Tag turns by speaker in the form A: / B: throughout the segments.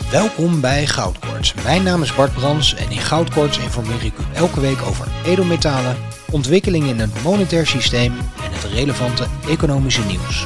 A: Welkom bij Goudkoorts. Mijn naam is Bart Brans en in Goudkoorts informeer ik u elke week over edelmetalen, ontwikkelingen in het monetair systeem en het relevante economische nieuws.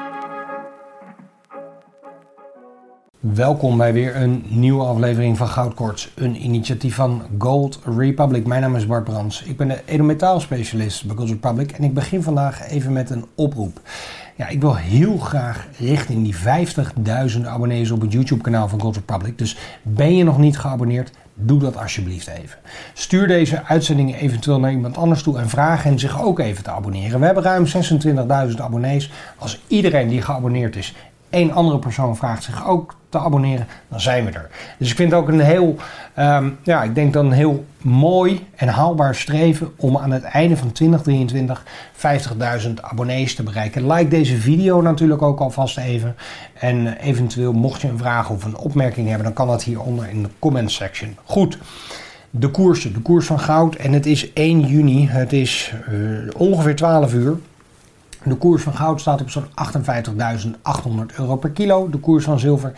A: Welkom bij weer een nieuwe aflevering van Goudkoorts, een initiatief van Gold Republic. Mijn naam is Bart Brans. Ik ben de edelmetaalspecialist bij Gold Republic en ik begin vandaag even met een oproep. Ja, ik wil heel graag richting die 50.000 abonnees op het YouTube-kanaal van Gold Republic. Dus ben je nog niet geabonneerd, doe dat alsjeblieft even. Stuur deze uitzendingen eventueel naar iemand anders toe en vraag hen zich ook even te abonneren. We hebben ruim 26.000 abonnees. Als iedereen die geabonneerd is, één andere persoon vraagt zich ook te abonneren, dan zijn we er. Dus ik vind het ook een heel, ik denk dan een heel mooi en haalbaar streven om aan het einde van 2023 50.000 abonnees te bereiken. Like deze video natuurlijk ook alvast even. En eventueel mocht je een vraag of een opmerking hebben, dan kan dat hieronder in de comment section. Goed. De koers van goud en het is 1 juni, het is ongeveer 12 uur. De koers van goud staat op zo'n 58.800 euro per kilo. De koers van zilver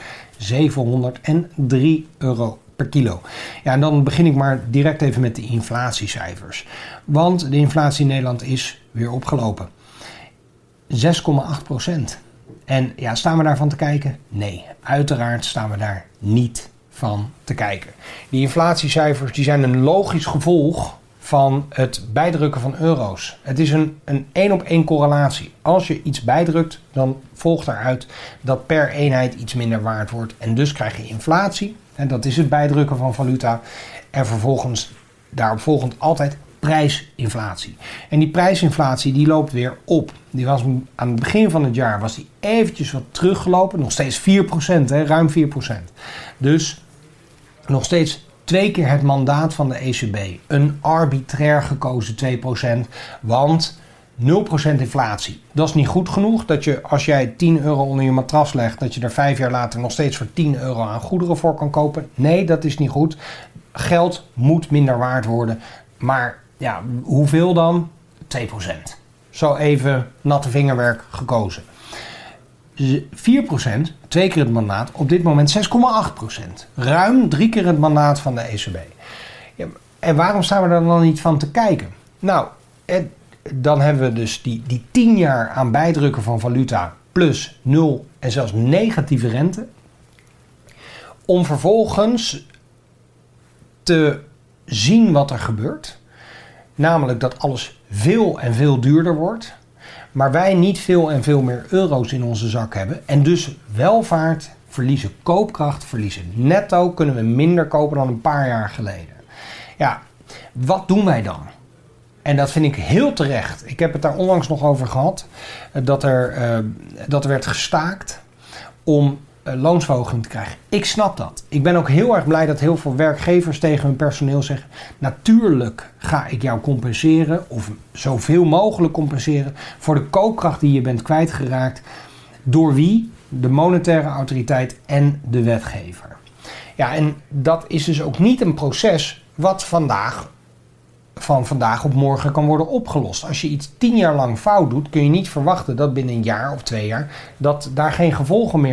A: 703 euro per kilo. Ja, en dan begin ik maar direct even met de inflatiecijfers. Want de inflatie in Nederland is weer opgelopen. 6,8%. En ja, staan we daarvan te kijken? Nee, uiteraard staan we daar niet van te kijken. Die inflatiecijfers die zijn een logisch gevolg van het bijdrukken van euro's. Het is een 1-op-1 correlatie. Als je iets bijdrukt, dan volgt daaruit dat per eenheid iets minder waard wordt. En dus krijg je inflatie. En dat is het bijdrukken van valuta. En vervolgens daaropvolgend altijd prijsinflatie. En die prijsinflatie die loopt weer op. Die was aan het begin van het jaar was die eventjes wat teruggelopen. Nog steeds 4%, ruim 4%. Dus nog steeds 2 keer het mandaat van de ECB. Een arbitrair gekozen 2%, want 0% inflatie. Dat is niet goed genoeg dat je, als jij 10 euro onder je matras legt, dat je er 5 jaar later nog steeds voor 10 euro aan goederen voor kan kopen. Nee, dat is niet goed. Geld moet minder waard worden. Maar ja, hoeveel dan? 2%. Zo even natte vingerwerk gekozen. 4%, 2 keer het mandaat, op dit moment 6,8%. Ruim 3 keer het mandaat van de ECB. Ja, en waarom staan we er dan niet van te kijken? Nou, dan hebben we dus die 10 jaar aan bijdrukken van valuta plus 0 en zelfs negatieve rente. Om vervolgens te zien wat er gebeurt. Namelijk dat alles veel en veel duurder wordt. Maar wij niet veel en veel meer euro's in onze zak hebben. En dus welvaart verliezen, koopkracht verliezen. Netto kunnen we minder kopen dan een paar jaar geleden. Ja, wat doen wij dan? En dat vind ik heel terecht. Ik heb het daar onlangs nog over gehad. Dat er werd gestaakt om loonsverhoging te krijgen. Ik snap dat. Ik ben ook heel erg blij dat heel veel werkgevers tegen hun personeel zeggen: natuurlijk ga ik jou compenseren of zoveel mogelijk compenseren voor de koopkracht die je bent kwijtgeraakt. Door wie? De monetaire autoriteit en de wetgever. Ja, en dat is dus ook niet een proces wat van vandaag op morgen kan worden opgelost. Als je iets 10 jaar lang fout doet, kun je niet verwachten dat binnen een jaar of 2 jaar dat je daar geen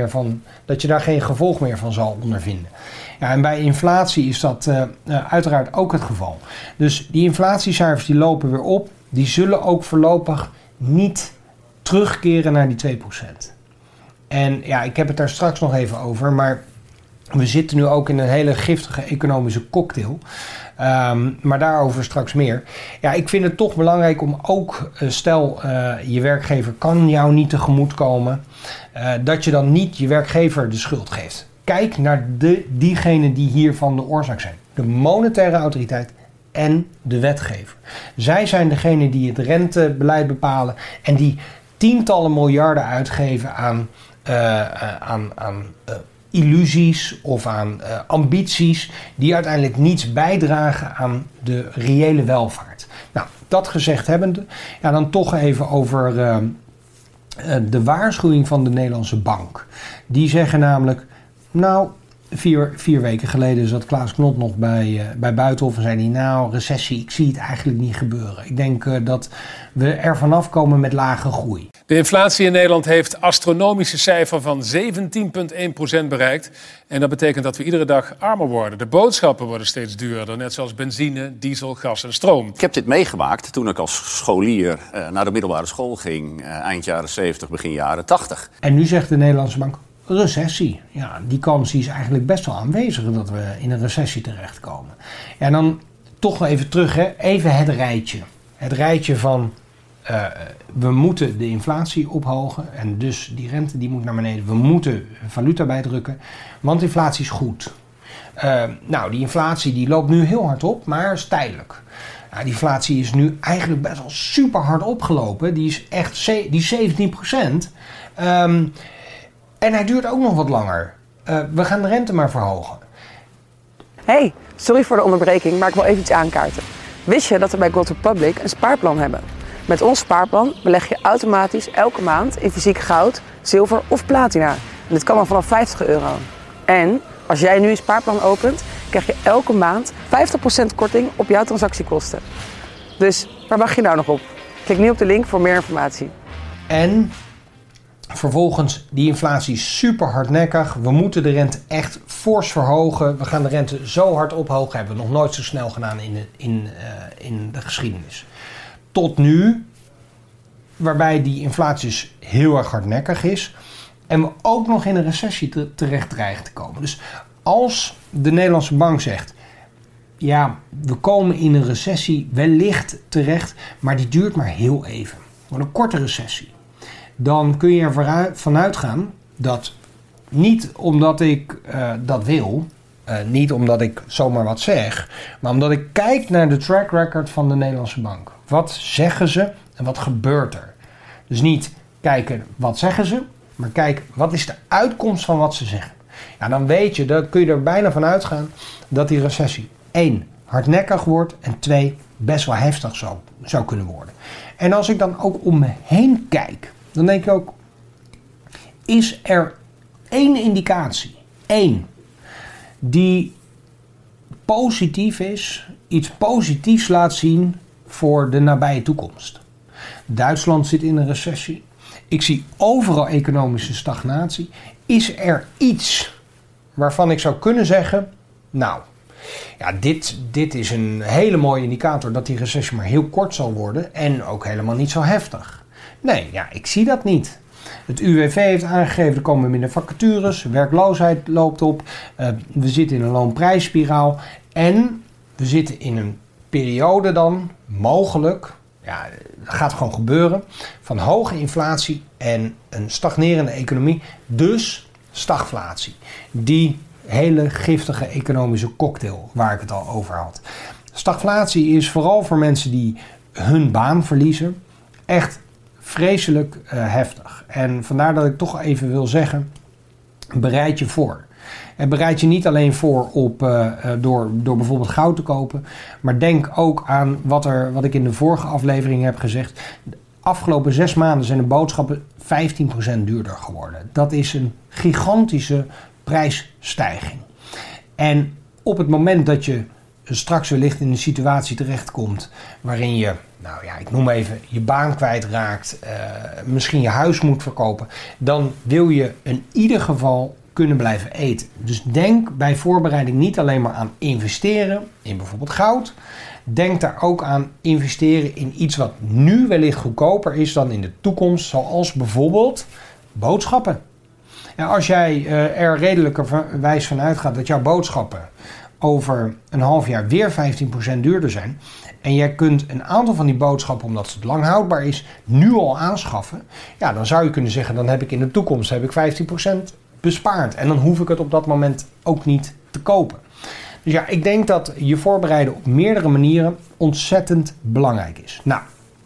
A: gevolg meer van zal ondervinden. Ja, en bij inflatie is dat uiteraard ook het geval. Dus die inflatiecijfers die lopen weer op. Die zullen ook voorlopig niet terugkeren naar die 2%. En ja, ik heb het daar straks nog even over, maar we zitten nu ook in een hele giftige economische cocktail. Maar daarover straks meer. Ja, ik vind het toch belangrijk om ook, stel je werkgever kan jou niet tegemoetkomen, dat je dan niet je werkgever de schuld geeft. Kijk naar diegenen die hiervan de oorzaak zijn. De monetaire autoriteit en de wetgever. Zij zijn degene die het rentebeleid bepalen en die tientallen miljarden uitgeven aan illusies of aan ambities die uiteindelijk niets bijdragen aan de reële welvaart. Nou, dat gezegd hebbende, ja, dan toch even over de waarschuwing van de Nederlandse bank. Die zeggen namelijk, nou, 4 weken geleden zat Klaas Knot nog bij Buitenhof en zei hij, nou, recessie, ik zie het eigenlijk niet gebeuren. Ik denk dat we er vanaf komen met lage groei.
B: De inflatie in Nederland heeft astronomische cijfer van 17,1% bereikt. En dat betekent dat we iedere dag armer worden. De boodschappen worden steeds duurder, net zoals benzine, diesel, gas en stroom.
C: Ik heb dit meegemaakt toen ik als scholier naar de middelbare school ging. Eind jaren 70, begin jaren 80.
A: En nu zegt de Nederlandse Bank, recessie. Ja, die kans is eigenlijk best wel aanwezig dat we in een recessie terechtkomen. Ja, en dan toch nog even terug, hè. Even het rijtje. Het rijtje van we moeten de inflatie ophogen en dus die rente die moet naar beneden. We moeten valuta bijdrukken, want inflatie is goed. Nou, die inflatie die loopt nu heel hard op, maar is tijdelijk. Nou, die inflatie is nu eigenlijk best wel super hard opgelopen. Die is echt die 17%. En hij duurt ook nog wat langer. We gaan de rente maar verhogen.
D: Hey, sorry voor de onderbreking, maar ik wil even iets aankaarten. Wist je dat we bij Gold Republic een spaarplan hebben? Met ons spaarplan beleg je automatisch elke maand in fysiek goud, zilver of platina. En dit kan dan vanaf €50. En als jij nu een spaarplan opent, krijg je elke maand 50% korting op jouw transactiekosten. Dus waar wacht je nou nog op? Klik nu op de link voor meer informatie.
A: En vervolgens, die inflatie is super hardnekkig. We moeten de rente echt fors verhogen. We gaan de rente zo hard ophogen. Hebben we nog nooit zo snel gedaan in de geschiedenis. Tot nu, waarbij die inflatie dus heel erg hardnekkig is. En we ook nog in een recessie terecht dreigen te komen. Dus als de Nederlandse Bank zegt, ja, we komen in een recessie wellicht terecht, maar die duurt maar heel even. Wordt een korte recessie. Dan kun je ervan uitgaan dat niet omdat ik dat wil, niet omdat ik zomaar wat zeg, maar omdat ik kijk naar de track record van de Nederlandse Bank. Wat zeggen ze en wat gebeurt er? Dus niet kijken wat zeggen ze, maar kijk wat is de uitkomst van wat ze zeggen. Ja, dan weet je, dan kun je er bijna van uitgaan dat die recessie 1 hardnekkig wordt en 2 best wel heftig zou kunnen worden. En als ik dan ook om me heen kijk, dan denk ik ook, is er 1 indicatie, 1, die positief is, iets positiefs laat zien voor de nabije toekomst. Duitsland zit in een recessie. Ik zie overal economische stagnatie. Is er iets waarvan ik zou kunnen zeggen, nou, ja, dit is een hele mooie indicator dat die recessie maar heel kort zal worden en ook helemaal niet zo heftig. Nee, ja, ik zie dat niet. Het UWV heeft aangegeven, er komen minder vacatures, werkloosheid loopt op, we zitten in een loonprijsspiraal en we zitten in een periode dan, mogelijk, ja, dat gaat gewoon gebeuren, van hoge inflatie en een stagnerende economie, dus stagflatie. Die hele giftige economische cocktail waar ik het al over had. Stagflatie is vooral voor mensen die hun baan verliezen echt vreselijk heftig. En vandaar dat ik toch even wil zeggen, bereid je voor. En bereid je niet alleen voor door bijvoorbeeld goud te kopen, maar denk ook aan wat ik in de vorige aflevering heb gezegd. De afgelopen 6 maanden zijn de boodschappen 15% duurder geworden. Dat is een gigantische prijsstijging. En op het moment dat je straks wellicht in een situatie terechtkomt waarin je, nou ja, ik noem even, je baan kwijtraakt, misschien je huis moet verkopen, dan wil je in ieder geval kunnen blijven eten. Dus denk bij voorbereiding niet alleen maar aan investeren in bijvoorbeeld goud. Denk daar ook aan investeren in iets wat nu wellicht goedkoper is dan in de toekomst, zoals bijvoorbeeld boodschappen. Ja, als jij er redelijkerwijs van uitgaat dat jouw boodschappen over een half jaar weer 15% duurder zijn en jij kunt een aantal van die boodschappen, omdat het lang houdbaar is, nu al aanschaffen, ja, dan zou je kunnen zeggen, dan heb ik in de toekomst 15% bespaard en dan hoef ik het op dat moment ook niet te kopen. Dus ja, ik denk dat je voorbereiden op meerdere manieren ontzettend belangrijk is. Nou,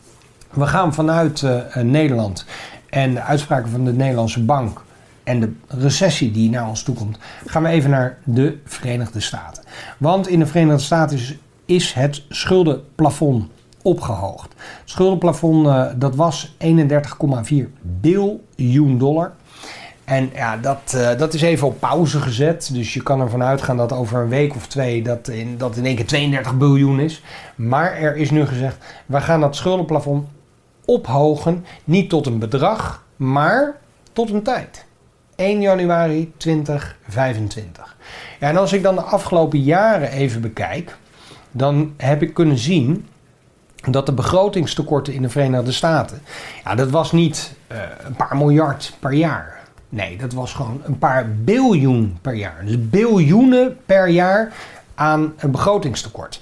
A: we gaan vanuit Nederland en de uitspraken van de Nederlandse Bank en de recessie die naar ons toe komt, gaan we even naar de Verenigde Staten. Want in de Verenigde Staten is het schuldenplafond opgehoogd. Het schuldenplafond dat was $31,4 biljoen. En ja, dat is even op pauze gezet. Dus je kan ervan uitgaan dat over een week of 2 dat in één keer 32 biljoen is. Maar er is nu gezegd, we gaan dat schuldenplafond ophogen. Niet tot een bedrag, maar tot een tijd. 1 januari 2025. Ja, en als ik dan de afgelopen jaren even bekijk, dan heb ik kunnen zien dat de begrotingstekorten in de Verenigde Staten, ja, dat was niet een paar miljard per jaar. Nee, dat was gewoon een paar biljoen per jaar. Dus biljoenen per jaar aan een begrotingstekort.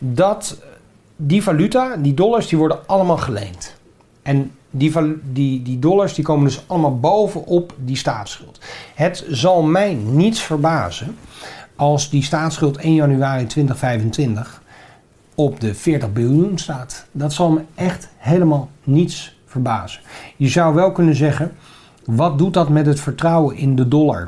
A: Die valuta, die dollars, die worden allemaal geleend. En die dollars die komen dus allemaal bovenop die staatsschuld. Het zal mij niets verbazen als die staatsschuld 1 januari 2025 op de 40 biljoen staat. Dat zal me echt helemaal niets verbazen. Je zou wel kunnen zeggen, wat doet dat met het vertrouwen in de dollar?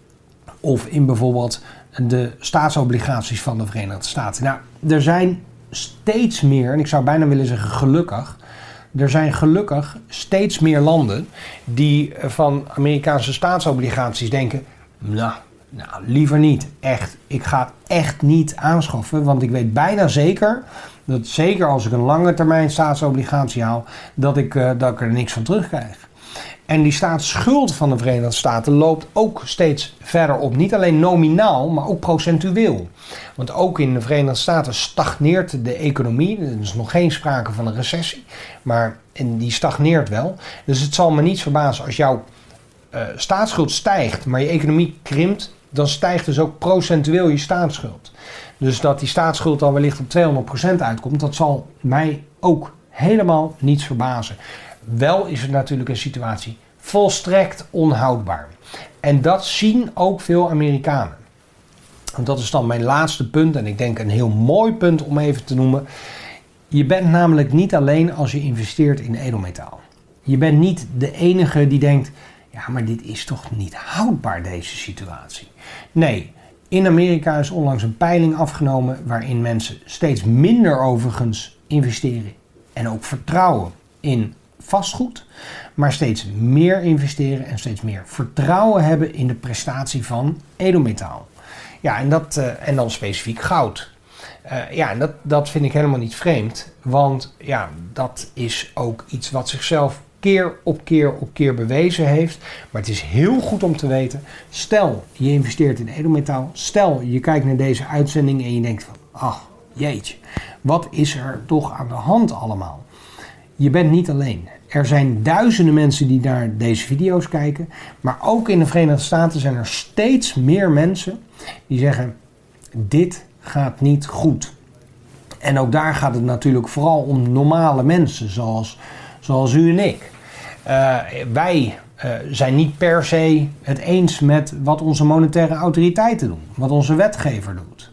A: Of in bijvoorbeeld de staatsobligaties van de Verenigde Staten. Nou, er zijn steeds meer, en ik zou bijna willen zeggen gelukkig, er zijn gelukkig steeds meer landen die van Amerikaanse staatsobligaties denken, nou, liever niet. Echt, ik ga het echt niet aanschaffen, want ik weet bijna zeker dat zeker als ik een lange termijn staatsobligatie haal, dat ik er niks van terugkrijg. En die staatsschuld van de Verenigde Staten loopt ook steeds verder op. Niet alleen nominaal, maar ook procentueel. Want ook in de Verenigde Staten stagneert de economie. Er is nog geen sprake van een recessie, maar die stagneert wel. Dus het zal me niets verbazen als jouw staatsschuld stijgt, maar je economie krimpt, dan stijgt dus ook procentueel je staatsschuld. Dus dat die staatsschuld dan wellicht op 200% uitkomt, dat zal mij ook helemaal niets verbazen. Wel is het natuurlijk een situatie volstrekt onhoudbaar. En dat zien ook veel Amerikanen. En dat is dan mijn laatste punt en ik denk een heel mooi punt om even te noemen. Je bent namelijk niet alleen als je investeert in edelmetaal. Je bent niet de enige die denkt, ja, maar dit is toch niet houdbaar, deze situatie. Nee, in Amerika is onlangs een peiling afgenomen waarin mensen steeds minder overigens investeren en ook vertrouwen in vastgoed, maar steeds meer investeren en steeds meer vertrouwen hebben in de prestatie van edelmetaal. Ja, en dan specifiek goud. En dat vind ik helemaal niet vreemd, want ja, dat is ook iets wat zichzelf keer op keer bewezen heeft. Maar het is heel goed om te weten, stel je investeert in edelmetaal, stel je kijkt naar deze uitzending en je denkt van, ach jeetje, wat is er toch aan de hand allemaal? Je bent niet alleen. Er zijn duizenden mensen die naar deze video's kijken, maar ook in de Verenigde Staten zijn er steeds meer mensen die zeggen, dit gaat niet goed. En ook daar gaat het natuurlijk vooral om normale mensen, zoals u en ik. Wij zijn niet per se het eens met wat onze monetaire autoriteiten doen, wat onze wetgever doet.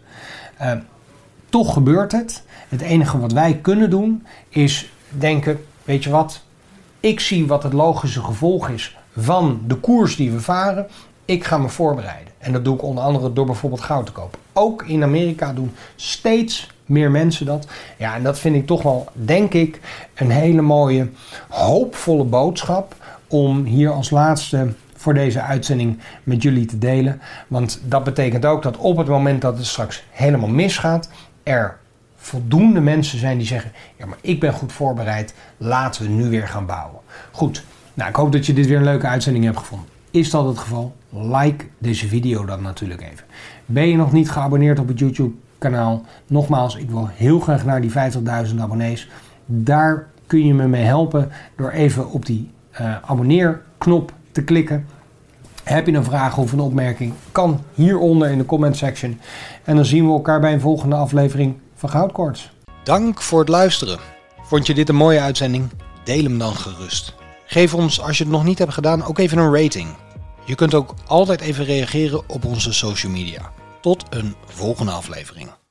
A: Toch gebeurt het. Het enige wat wij kunnen doen is denken, weet je wat, ik zie wat het logische gevolg is van de koers die we varen. Ik ga me voorbereiden. En dat doe ik onder andere door bijvoorbeeld goud te kopen. Ook in Amerika doen steeds meer mensen dat. Ja, en dat vind ik toch wel, denk ik, een hele mooie, hoopvolle boodschap om hier als laatste voor deze uitzending met jullie te delen. Want dat betekent ook dat op het moment dat het straks helemaal misgaat, er voldoende mensen zijn die zeggen, ja, maar ik ben goed voorbereid, laten we nu weer gaan bouwen. Goed, nou, ik hoop dat je dit weer een leuke uitzending hebt gevonden. Is dat het geval? Like deze video dan natuurlijk even. Ben je nog niet geabonneerd op het YouTube kanaal? Nogmaals, ik wil heel graag naar die 50.000 abonnees. Daar kun je me mee helpen door even op die abonneerknop te klikken. Heb je een vraag of een opmerking? Kan hieronder in de comment section. En dan zien we elkaar bij een volgende aflevering van Goudkoorts. Dank voor het luisteren. Vond je dit een mooie uitzending? Deel hem dan gerust. Geef ons, als je het nog niet hebt gedaan, ook even een rating. Je kunt ook altijd even reageren op onze social media. Tot een volgende aflevering.